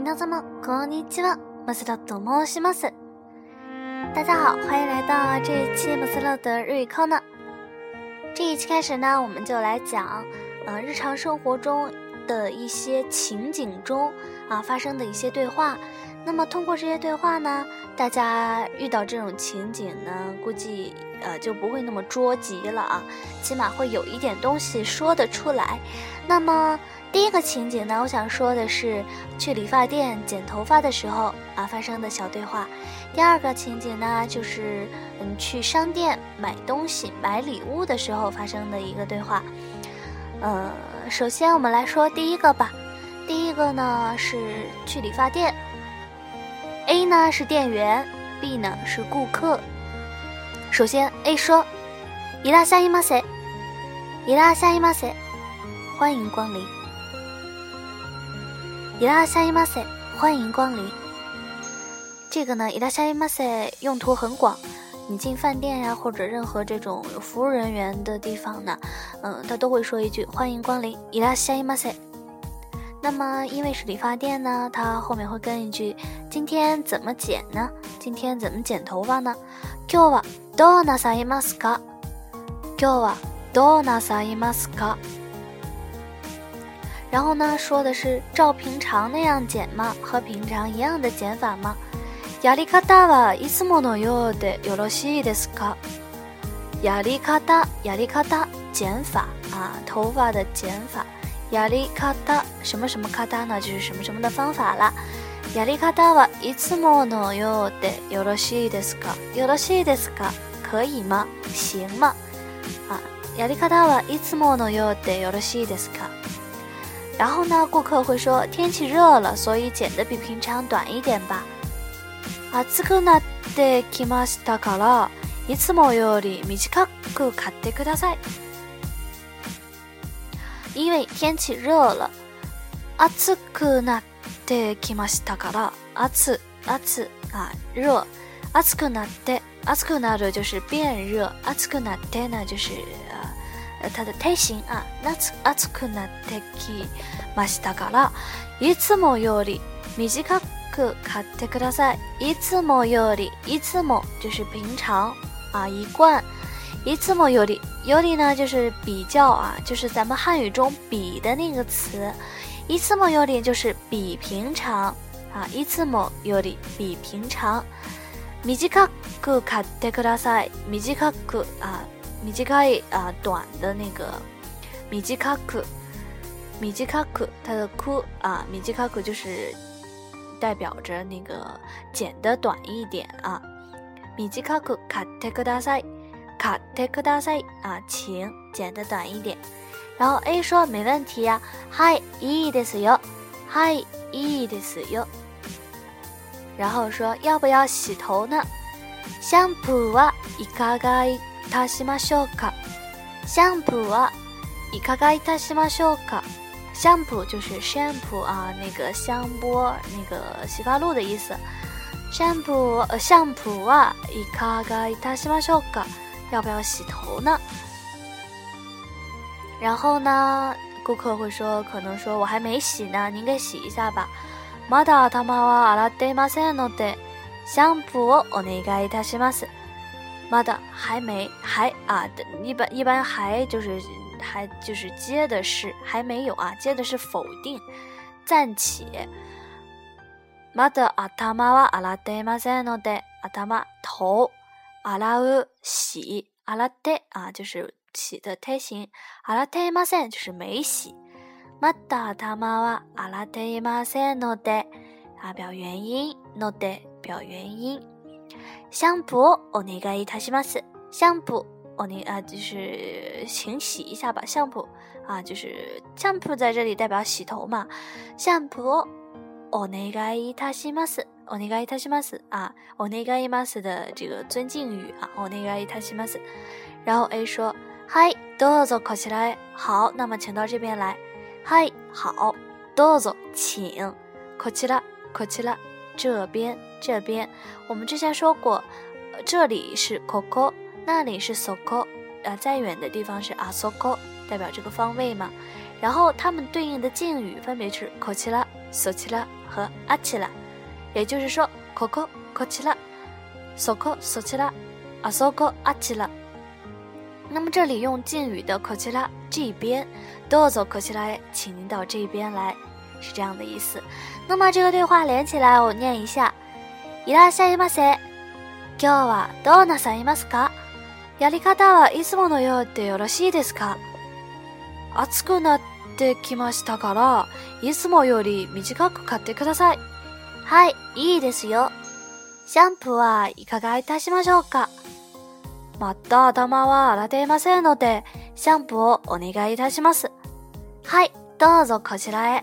皆様こんにちは、マスラと申します。大家好，欢迎来到这一期马斯乐的日语课呢。这一期开始呢，我们就来讲日常生活中的一些情景中发生的一些对话。那么通过这些对话呢，大家遇到这种情景呢，估计就不会那么捉急了啊，起码会有一点东西说得出来。那么第一个情景呢，我想说的是去理发店剪头发的时候发生的小对话。第二个情景呢，就是去商店买东西买礼物的时候发生的一个对话。首先我们来说第一个吧。第一个呢是去理发店， A 呢是店员， B 呢是顾客。首先 A 说いらっしゃいませ、いらっしゃいませ，欢迎光临。いらっしゃいませ，欢迎光临。这个呢いらっしゃいませ用途很广，你进饭店呀或者任何这种有服务人员的地方呢，他都会说一句欢迎光临，いらっしゃいませ。那么因为是理发店呢，他后面会跟一句今天怎么剪呢？今天怎么剪头发呢？今日はどうなさいますか？今日はどうなさいますか？然后呢说的是照平常那样剪吗？和平常一样的剪法吗？やり方はいつものようでよろしいですか？やり方剪法头发的剪法。やり方什么什么方呢，就是什么什么的方法啦。やり方はいつものようでよろしいですか？よろしいですか？可以吗？行吗？やり方はいつものようでよろしいですか？然后呢，顾客会说天气热了，所以剪得比平常短一点吧。暑くなってきましたから、いつもより短く買ってください。因为天气热了，暑くなってきましたから、暑热，暑くなって暑くなる就是变热，暑くなって呢就是它的胎形暑くなってきましたから、いつもより短く買ってください。いつもより，いつも就是平常一贯。いつもより，より呢就是比较就是咱们汉语中比的那个词。いつもより就是比平常いつもより比平常。短く買ってください。短く短い短的那个短く它的く短く就是代表着那个剪得短一点短く買ってください。買ってください请剪得短一点。然后 A 说没问题呀，はいいいですよ，はいいいですよ。然后说要不要洗头呢？シャンプーはいかがいたしましょうか？シャンプーはいかがいたしましょうか？シャンプー就是 shampoo 那个香波那个洗发露的意思。シャンプーはいかがいたしましょうか？要不要洗头呢？然后呢，顾客会说，可能说我还没洗呢，您给洗一下吧。まだ頭は洗っていませんので、シャンプーをお願いいたします。まだ还没还一般还就是接的是还没有接的是否定暂且。まだ頭は洗っていませんので、頭頭。洗う洗洗って就是洗的胎形，洗っていません就是没洗。まだ頭は洗っていませんので表原因ので表原因。シャンプーをお願いいたします。シャンプー就是请洗一下吧。シャンプー就是シャンプー在这里代表洗头嘛。シャンプーをお願いいたします。お願いいたしますお願います的这个尊敬语お願いいたします。然后 A 说はいどうぞこちらへ。好，那么请到这边来。はい好，どうぞ请。こちら这边我们之前说过，这里是ここ，那里是そこ再远的地方是あそこ，代表这个方位嘛。然后它们对应的敬语分别是こちらそちら和あちら，也就是说こここちら、そこそちら、あそこあちら。那么这里用敬语的こちら这边，どうぞこちらへ，请您到这边来，是这样的意思。那么这个对话连起来我念一下。いらっしゃいませ。今日はどうなさいますか？やり方はいつものようでよろしいですか？暑くなってきましたから、いつもより短く買ってください。はい、いいですよ。シャンプーはいかがいたしましょうか？また頭は洗っていませんので、シャンプーをお願いいたします。はい、どうぞこちらへ。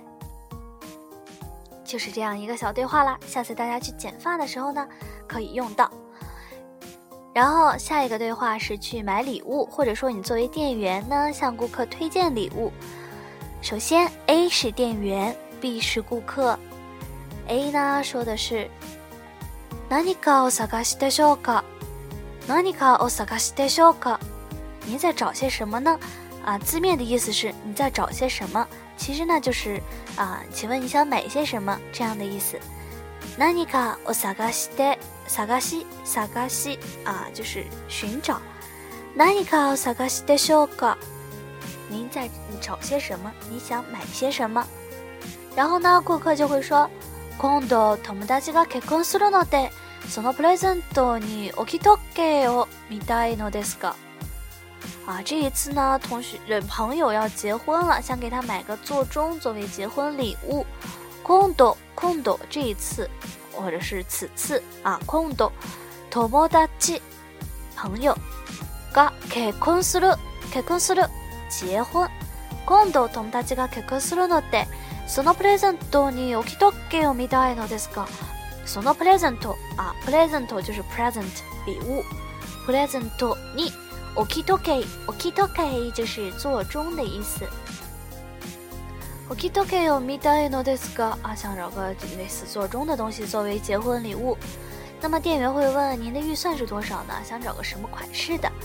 就是这样一个小对话啦，下次大家去剪发的时候呢，可以用到。然后下一个对话是去买礼物，或者说你作为店员呢，向顾客推荐礼物。首先 A 是店员， B 是顾客。 A 呢说的是何かお探しでしょうか？何かお探しでしょうか？您在找些什么呢？字面的意思是你在找些什么，其实呢就是请问你想买些什么这样的意思。何かお探しで探し就是寻找。何かお探しでしょうか？您在找些什么？你想买些什么？然后呢，顾客就会说，今度友達が結婚するので、そのプレゼントに置き時計を見たいのですが。这一次呢，朋友要结婚了，想给他买个座钟作为结婚礼物。今度这一次。或者是此次今度友達朋友が結婚する結婚。今度友達が結婚するので、そのプレゼントに置き時計を見たいのですが、そのプレゼントプレゼント就是 present 礼物，プレゼントに置き時計就是座钟的意思。置き時計を見たいのですが想找个类似座钟的东西作为结婚礼物。那么店员会问您的预算是多少呢？想找个什么款式的？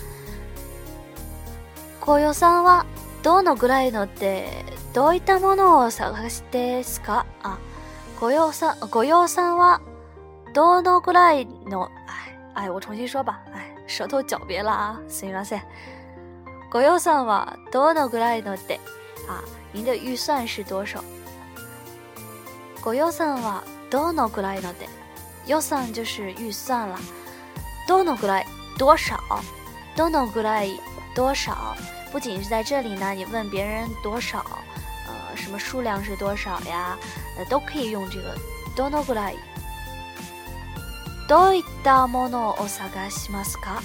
ご予算はどのぐらいのでどういったものを探してですか？ご予算はどのぐらいの我重新说吧，舌头狡辩了すみません。ご予算はどのぐらいので您的预算是多少？ご予算はどのぐらいので，予算就是预算了。どのぐらい多少？どのぐらい多少？不仅是在这里呢，你问别人多少，什么数量是多少呀？都可以用这个どのぐらい。どういったものを探しますか？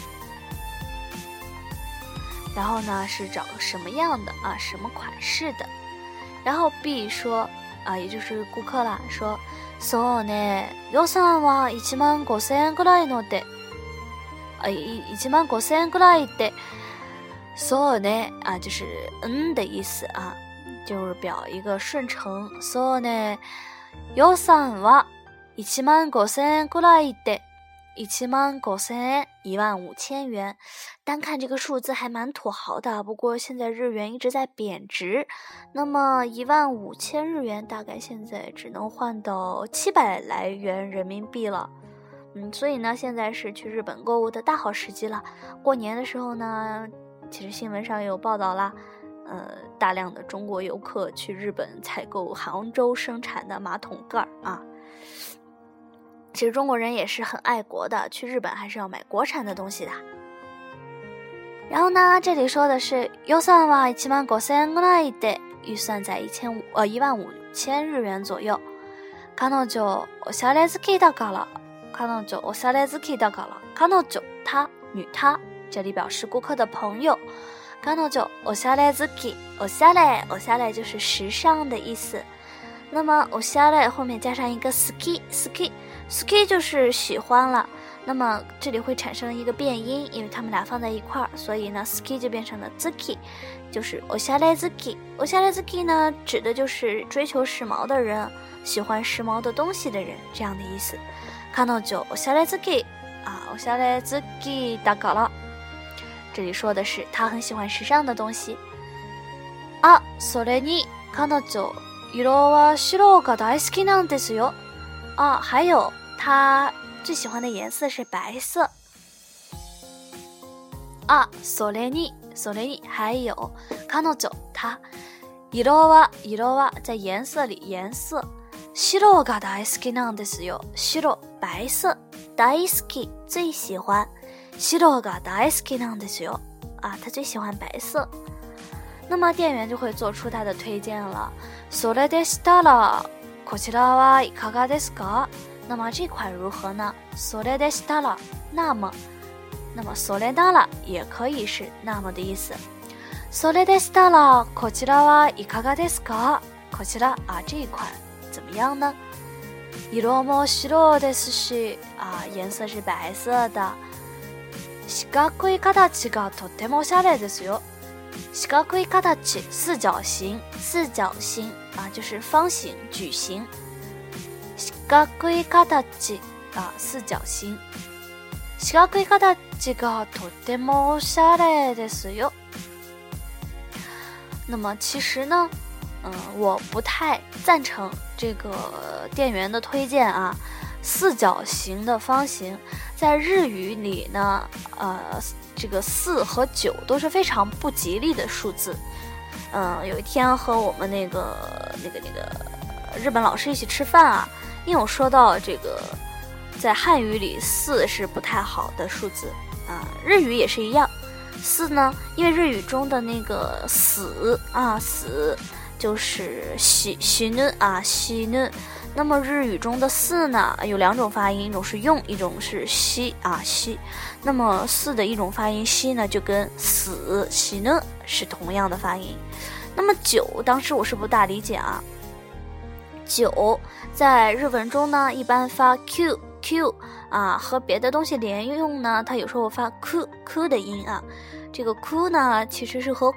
然后呢是找个什么样的什么款式的。然后 B 说也就是顾客啦，说そうね、予算は15000円ぐらいので15000円ぐらいで、そうね就是的意思就是表一个顺承。そうね、予算は15000円ぐらいで15000円15000元，单看这个数字还蛮土豪的，不过现在日元一直在贬值，那么15000日元大概现在只能换到700来元人民币了。所以呢，现在是去日本购物的大好时机了。过年的时候呢，其实新闻上也有报道啦，大量的中国游客去日本采购杭州生产的马桶盖其实中国人也是很爱国的，去日本还是要买国产的东西的。然后呢，这里说的是予算は15000円ぐらいで，预算在15000日元左右。彼女おしゃれ好きだから，彼女おしゃれ好きだから，彼女她女她，这里表示顾客的朋友。彼女おしゃれ好き，おしゃれ就是时尚的意思。那么おしゃれ后面加上一个好き就是喜欢了，那么这里会产生一个变音，因为他们俩放在一块儿，所以呢好き就变成了好き，就是おしゃれ好き。おしゃれ好き呢指的就是追求时髦的人，喜欢时髦的东西的人，这样的意思。彼女おしゃれ好きおしゃれ好きだから，这里说的是他很喜欢时尚的东西。それに彼女色は白が大好きなんですよ。啊，还有他最喜欢的颜色是白色。啊，それに还有彼女他色は在颜色里颜色。白が大好きなんですよ。白白色，大好き最喜欢。白が大好きなんですよ。啊，他最喜欢白色。那么店员就会做出他的推荐了。それでしたらこちらはいかがですか？那么这款如何呢？それでしたら，那么それなら也可以是那么的意思。それでしたらこちらはいかがですか？こちら啊，这一款怎么样呢？色も白ですし啊，颜色是白色的。四角い形がとてもおしゃれですよ。四角い形，四角形啊，就是方形、矩形。四角い形啊，四角形。四角い形がとてもおしゃれですよ。那么其实呢，我不太赞成这个店员的推荐啊。四角形的方形，在日语里呢，这个4和9都是非常不吉利的数字。有一天和我们那个日本老师一起吃饭啊，因为我说到这个，在汉语里4是不太好的数字啊，日语也是一样。4呢，因为日语中的那个死啊，死就是死ぬ啊，死ぬ。那么日语中的4呢，有2种发音，一种是用，一种是西啊西。那么4的一种发音西呢，就跟死死呢是同样的发音。那么9，当时我是不大理解啊。9在日文中呢，一般发 q 啊，和别的东西连用呢，它有时候发 ku 的音啊。这个 ku 呢，其实是和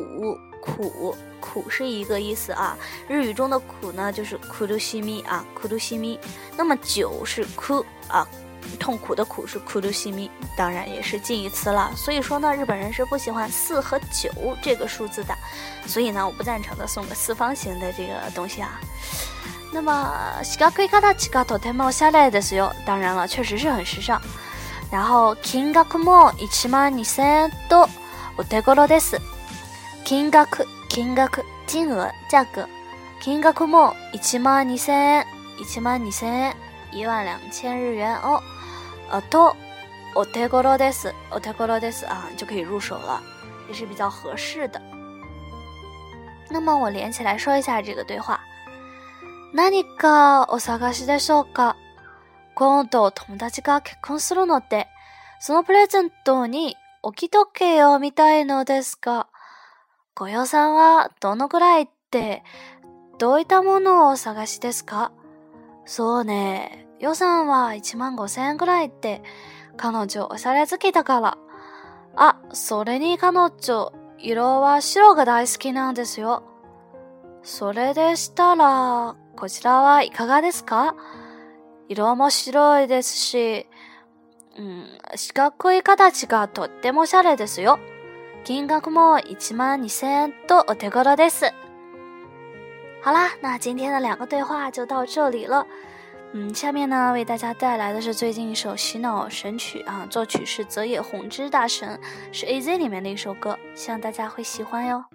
苦是一个意思啊。日语中的苦呢，就是苦鲁西咪啊，苦鲁西咪。那么9是苦啊，痛苦的苦是苦鲁西咪，当然也是近义词了。所以说呢，日本人是不喜欢4和9这个数字的，所以呢，我不赞成的送个四方形的这个东西啊。那么四角い形がとてもおしゃれですよ。当然了，确实是很时尚。然后金額も12000円とお手頃です。金額金额价格。金額も12000円12000円12000日元哦。とお手頃ですお手頃です啊，就可以入手了，也是比较合适的。那么我连起来说一下这个对话。何かお探しでしょうか？今度友達が結婚するので、そのプレゼントに置き時計を見たいのですが、ご予算はどのくらいってどういったものをお探しですか？そうね、予算は15000円くらいって、彼女おしゃれ好きだから。あ、それに彼女、色は白が大好きなんですよ。それでしたら、こちらはいかがですか？色も白いですし、四角い形がとってもおしゃれですよ。金額も12000円とお手頃です。好啦，那今天的2个对话就到这里了。下面呢为大家带来的是最近一首洗脑神曲啊，作曲是泽野弘之大神，是 AZ 里面的一首歌，希望大家会喜欢哟。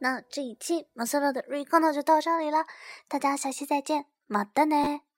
那这一期马斯洛的 Recon 就到这里了，大家下期再见，またね。